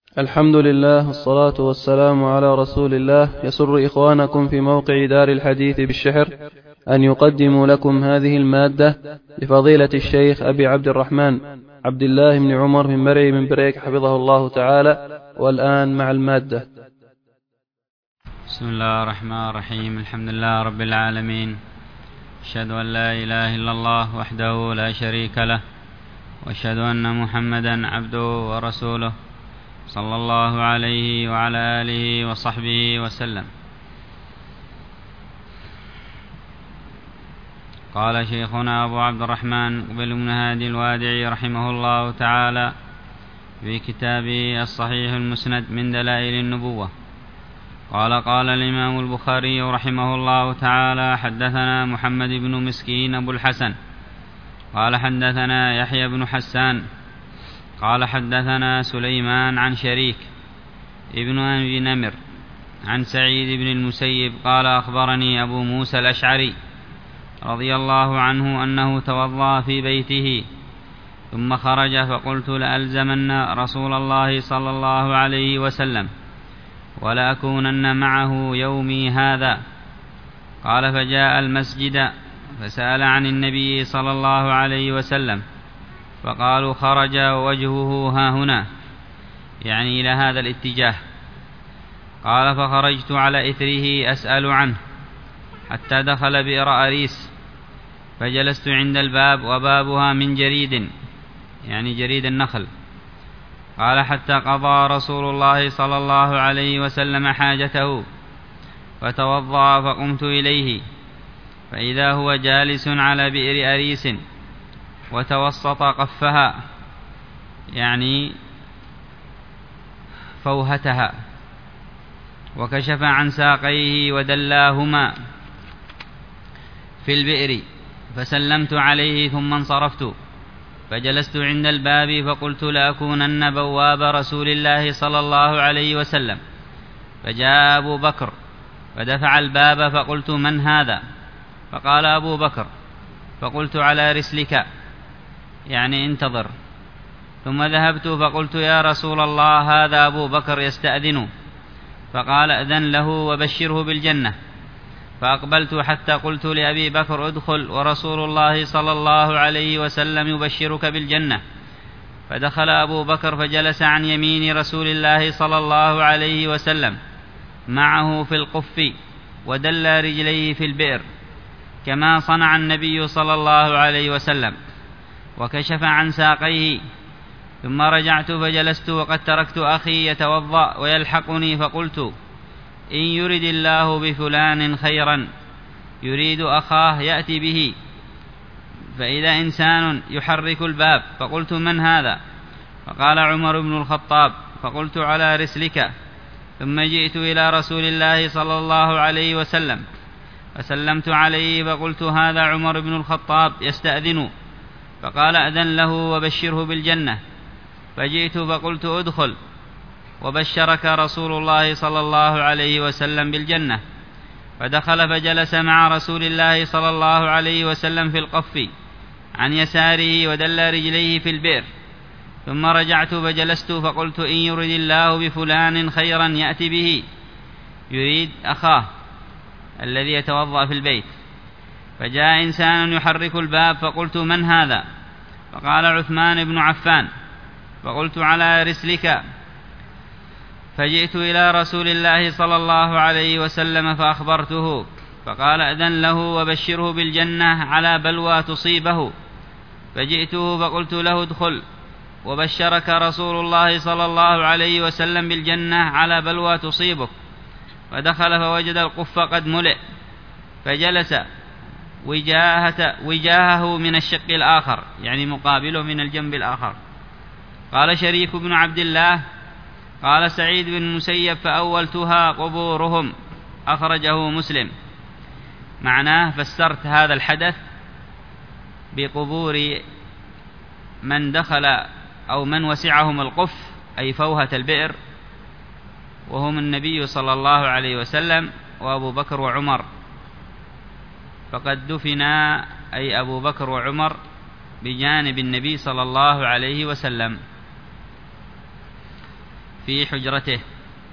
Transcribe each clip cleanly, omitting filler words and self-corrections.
الحمد لله والصلاة والسلام على رسول الله. يسر إخوانكم في موقع دار الحديث بالشحر أن يقدموا لكم هذه المادة لفضيلة الشيخ أبي عبد الرحمن عبد الله بن عمر بن مرعي بن بريك حفظه الله تعالى. والآن مع المادة. بسم الله الرحمن الرحيم. الحمد لله رب العالمين، أشهد أن لا إله إلا الله وحده لا شريك له، وأشهد أن محمدا عبده ورسوله صلى الله عليه وعلى آله وصحبه وسلم. قال شيخنا أبو عبد الرحمن بن هادي الوادعي رحمه الله تعالى في كتابه الصحيح المسند من دلائل النبوة قال الإمام البخاري رحمه الله تعالى: حدثنا محمد بن مسكين أبو الحسن قال حدثنا يحيى بن حسان قال حدثنا سليمان عن شريك ابن أبي نمر عن سعيد بن المسيب قال أخبرني أبو موسى الأشعري رضي الله عنه أنه توضأ في بيته ثم خرج، فقلت لألزمن رسول الله صلى الله عليه وسلم ولأكونن معه يومي هذا. قال: فجاء المسجد فسأل عن النبي صلى الله عليه وسلم، فقالوا: خرج ووجهه ها هنا، يعني إلى هذا الاتجاه. قال: فخرجت على إثره أسأل عنه حتى دخل بئر أريس، فجلست عند الباب وبابها من جريد، يعني جريد النخل. قال: حتى قضى رسول الله صلى الله عليه وسلم حاجته فتوضأ، فقمت إليه فإذا هو جالس على بئر أريس وتوسط قفها، يعني فوهتها، وكشف عن ساقيه ودلاهما في البئر، فسلمت عليه ثم انصرفت، فجلست عند الباب فقلت لأكونن بواب رسول الله صلى الله عليه وسلم. فجاء أبو بكر فدفع الباب، فقلت: من هذا؟ فقال: أبو بكر. فقلت: على رسلك، يعني انتظر. ثم ذهبت فقلت: يا رسول الله، هذا أبو بكر يستأذن. فقال: أذن له وبشره بالجنة. فأقبلت حتى قلت لأبي بكر: ادخل ورسول الله صلى الله عليه وسلم يبشرك بالجنة. فدخل أبو بكر فجلس عن يمين رسول الله صلى الله عليه وسلم معه في القف، ودل رجليه في البئر كما صنع النبي صلى الله عليه وسلم، وكشف عن ساقيه. ثم رجعت فجلست وقد تركت أخي يتوضأ ويلحقني، فقلت: إن يرد الله بفلان خيرا يريد أخاه يأتي به. فإذا إنسان يحرك الباب، فقلت: من هذا؟ فقال: عمر بن الخطاب. فقلت: على رسلك. ثم جئت إلى رسول الله صلى الله عليه وسلم فسلمت عليه، فقلت: هذا عمر بن الخطاب يستأذن. فقال: أذن له وبشره بالجنة. فجئت فقلت: ادخل وبشرك رسول الله صلى الله عليه وسلم بالجنة. فدخل فجلس مع رسول الله صلى الله عليه وسلم في القف عن يساره، ودل رجليه في البئر. ثم رجعت فجلست فقلت: إن يرد الله بفلان خيرا يأتي به، يريد أخاه الذي يتوضأ في البيت. فجاء إنسان يحرك الباب، فقلت: من هذا؟ فقال: عثمان بن عفان. فقلت: على رسلك. فجئت إلى رسول الله صلى الله عليه وسلم فأخبرته، فقال: أذن له وبشره بالجنة على بلوى تصيبه. فجئته فقلت له: ادخل وبشرك رسول الله صلى الله عليه وسلم بالجنة على بلوى تصيبك. فدخل فوجد القف قد ملئ، فجلس وجاهه من الشق الآخر، يعني مقابله من الجنب الآخر. قال شريك بن عبد الله: قال سعيد بن المسيب: فأولتها قبورهم. أخرجه مسلم. معناه: فسرت هذا الحدث بقبور من دخل أو من وسعهم القف، أي فوهة البئر، وهم النبي صلى الله عليه وسلم وأبو بكر وعمر. فقد دفنا، أي أبو بكر وعمر، بجانب النبي صلى الله عليه وسلم. في حجرته.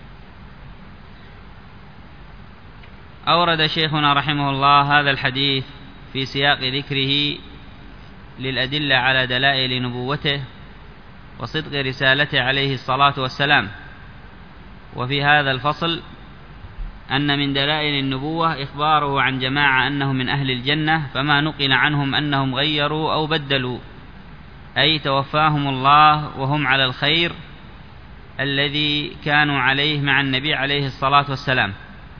أورد شيخنا رحمه الله هذا الحديث في سياق ذكره للأدلة على دلائل نبوته وصدق رسالته عليه الصلاة والسلام. وفي هذا الفصل أن من دلائل النبوة إخباره عن جماعة أنهم من أهل الجنة، فما نقل عنهم أنهم غيروا أو بدلوا، أي توفاهم الله وهم على الخير الذي كانوا عليه مع النبي عليه الصلاة والسلام.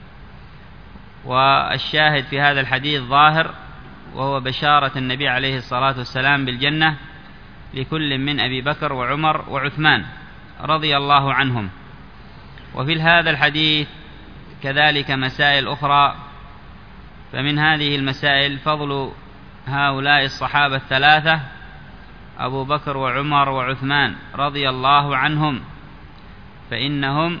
والشاهد في هذا الحديث ظاهر، وهو بشارة النبي عليه الصلاة والسلام بالجنة لكل من أبي بكر وعمر وعثمان رضي الله عنهم. وفي هذا الحديث كذلك مسائل أخرى، فمن هذه المسائل فضل هؤلاء الصحابة الثلاثة أبو بكر وعمر وعثمان رضي الله عنهم، فإنهم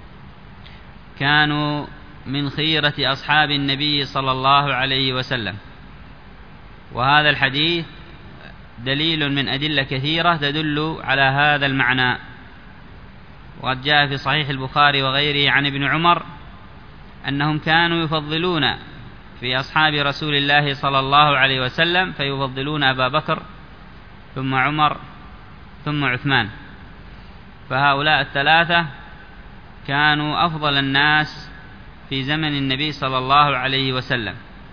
كانوا من خيرة أصحاب النبي صلى الله عليه وسلم. وهذا الحديث دليل من أدلة كثيرة تدل على هذا المعنى. وقد جاء في صحيح البخاري وغيره عن ابن عمر أنهم كانوا يفضلون في أصحاب رسول الله صلى الله عليه وسلم، فيفضلون أبا بكر ثم عمر ثم عثمان، فهؤلاء الثلاثة كانوا أفضل الناس في زمن النبي صلى الله عليه وسلم.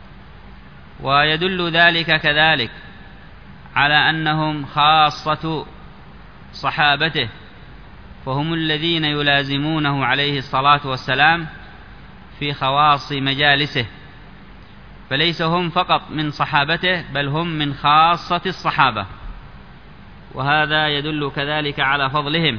ويدل ذلك كذلك على أنهم خاصة صحابته، فهم الذين يلازمونه عليه الصلاة والسلام في خواص مجالسه، فليس هم فقط من صحابته بل هم من خاصة الصحابة. وهذا يدل كذلك على فضلهم،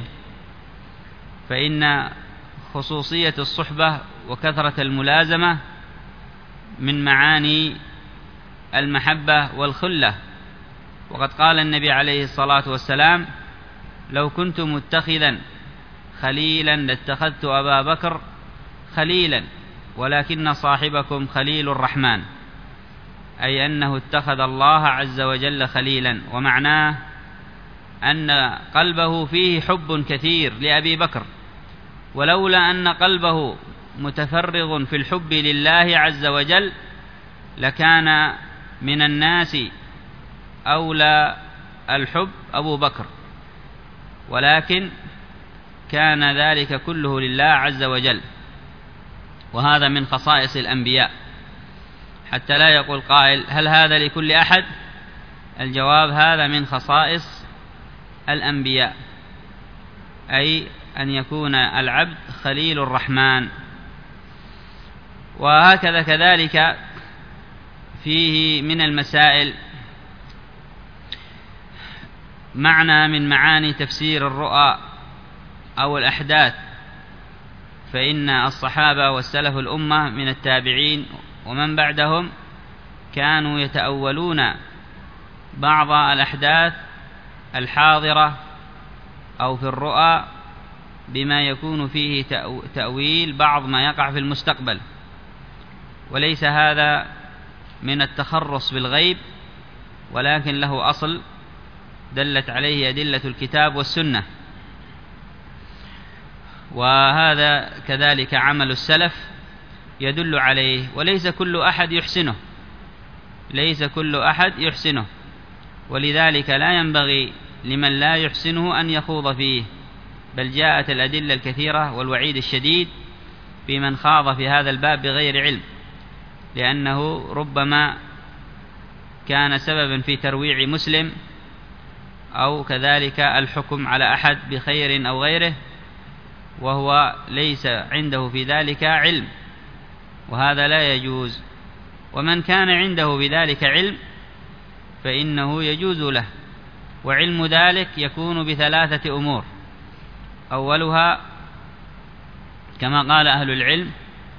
فإن خصوصية الصحبة وكثرة الملازمة من معاني المحبة والخلة. وقد قال النبي عليه الصلاة والسلام: لو كنت متخذا خليلا لاتخذت أبا بكر خليلا، ولكن صاحبكم خليل الرحمن، أي أنه اتخذ الله عز وجل خليلا. ومعناه أن قلبه فيه حب كثير لأبي بكر، ولولا أن قلبه متفرغ في الحب لله عز وجل لكان من الناس أولى الحب أبو بكر، ولكن كان ذلك كله لله عز وجل. وهذا من خصائص الأنبياء، حتى لا يقول قائل: هل هذا لكل أحد؟ الجواب: هذا من خصائص الأنبياء، أي أن يكون العبد خليل الرحمن. وهكذا كذلك فيه من المسائل معنى من معاني تفسير الرؤى أو الأحداث، فإن الصحابة والسلف الأمة من التابعين ومن بعدهم كانوا يتأولون بعض الأحداث الحاضرة أو في الرؤى بما يكون فيه تأويل بعض ما يقع في المستقبل، وليس هذا من التخرص بالغيب، ولكن له أصل دلت عليه أدلة الكتاب والسنة. وهذا كذلك عمل السلف يدل عليه، وليس كل أحد يحسنه، ليس كل أحد يحسنه، ولذلك لا ينبغي لمن لا يحسنه أن يخوض فيه، بل جاءت الأدلة الكثيرة والوعيد الشديد في من خاض في هذا الباب بغير علم، لأنه ربما كان سببا في ترويع مسلم، أو كذلك الحكم على أحد بخير أو غيره وهو ليس عنده في ذلك علم، وهذا لا يجوز. ومن كان عنده بذلك علم فإنه يجوز له، وعلم ذلك يكون بثلاثة أمور: أولها كما قال أهل العلم: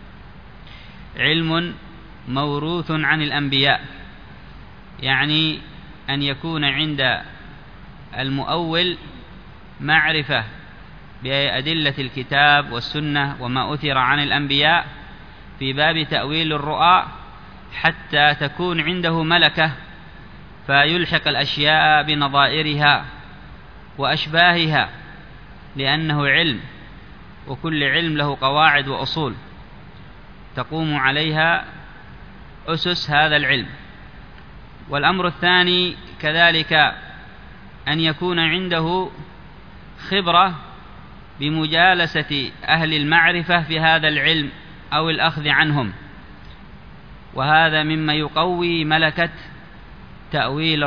علم موروث عن الأنبياء، يعني أن يكون عند المؤول معرفة بأدلة الكتاب والسنة وما أثر عن الأنبياء في باب تأويل الرؤى، حتى تكون عنده ملكة فيلحق الأشياء بنظائرها وأشباهها، لأنه علم وكل علم له قواعد وأصول تقوم عليها أسس هذا العلم. والأمر الثاني كذلك أن يكون عنده خبرة بمجالسة أهل المعرفة في هذا العلم أو الأخذ عنهم، وهذا مما يقوي ملكة تأويل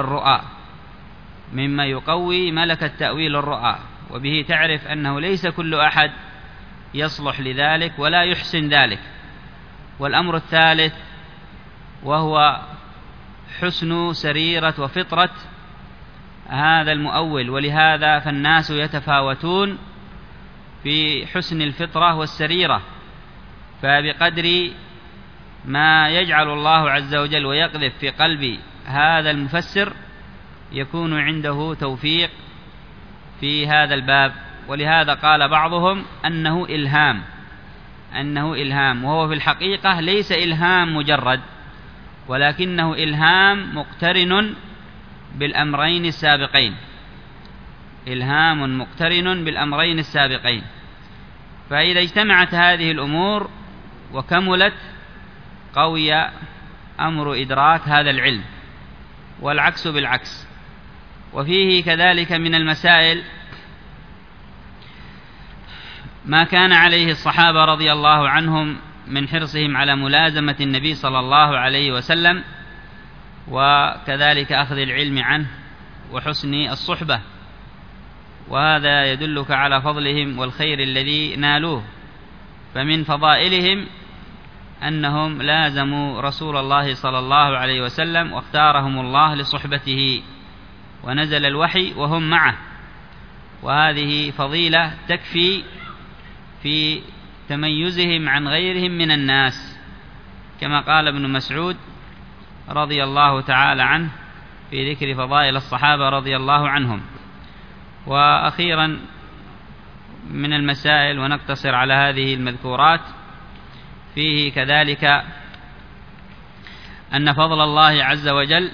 الرؤى، وبه تعرف أنه ليس كل أحد يصلح لذلك ولا يحسن ذلك. والأمر الثالث وهو حسن سريرة وفطرة هذا المؤول، ولهذا فالناس يتفاوتون في حسن الفطرة والسريرة، فبقدر ما يجعل الله عز وجل ويقذف في قلب هذا المفسر يكون عنده توفيق في هذا الباب. ولهذا قال بعضهم أنه إلهام، وهو في الحقيقة ليس إلهام مجرد، ولكنه إلهام مقترن بالأمرين السابقين. فإذا اجتمعت هذه الأمور وكملت قوي أمر إدراك هذا العلم، والعكس بالعكس. وفيه كذلك من المسائل ما كان عليه الصحابة رضي الله عنهم من حرصهم على ملازمة النبي صلى الله عليه وسلم، وكذلك أخذ العلم عنه وحسن الصحبة، وهذا يدلك على فضلهم والخير الذي نالوه. فمن فضائلهم أنهم لازموا رسول الله صلى الله عليه وسلم واختارهم الله لصحبته، ونزل الوحي وهم معه، وهذه فضيلة تكفي في تميزهم عن غيرهم من الناس، كما قال ابن مسعود رضي الله تعالى عنه في ذكر فضائل الصحابة رضي الله عنهم. وأخيرا من المسائل، ونقتصر على هذه المذكورات، فيه كذلك أن فضل الله عز وجل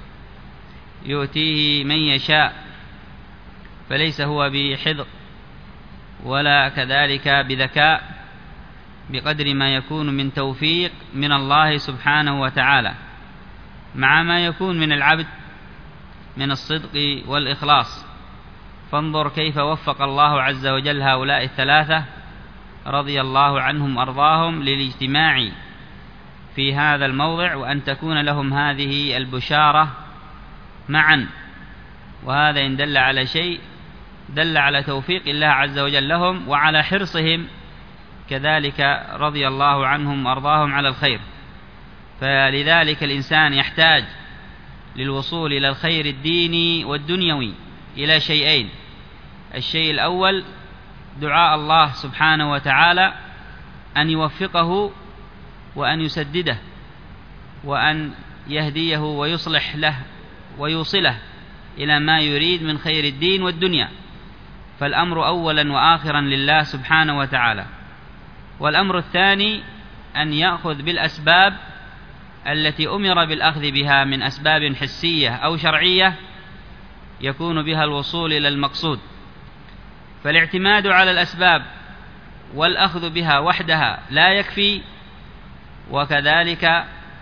يؤتيه من يشاء، فليس هو بحذق ولا كذلك بذكاء، بقدر ما يكون من توفيق من الله سبحانه وتعالى، مع ما يكون من العبد من الصدق والإخلاص. فانظر كيف وفق الله عز وجل هؤلاء الثلاثة رضي الله عنهم أرضاهم للاجتماع في هذا الموضع، وأن تكون لهم هذه البشارة معا. وهذا إن دل على شيء دل على توفيق الله عز وجل لهم، وعلى حرصهم كذلك رضي الله عنهم وأرضاهم على الخير. فلذلك الإنسان يحتاج للوصول إلى الخير الديني والدنيوي إلى شيئين: الشيء الأول دعاء الله سبحانه وتعالى أن يوفقه وأن يسدده وأن يهديه ويصلح له ويوصله إلى ما يريد من خير الدين والدنيا، فالأمر أولا وآخرا لله سبحانه وتعالى. والأمر الثاني أن يأخذ بالأسباب التي أمر بالأخذ بها من أسباب حسية أو شرعية يكون بها الوصول إلى المقصود. فالاعتماد على الأسباب والأخذ بها وحدها لا يكفي، وكذلك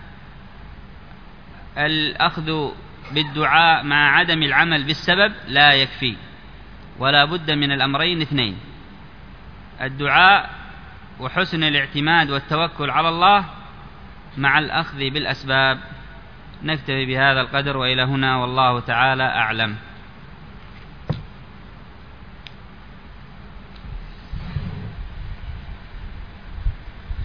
الأخذ بالدعاء مع عدم العمل بالسبب لا يكفي، ولا بد من الأمرين اثنين: الدعاء وحسن الاعتماد والتوكل على الله مع الأخذ بالأسباب. نكتفي بهذا القدر، وإلى هنا والله تعالى أعلم.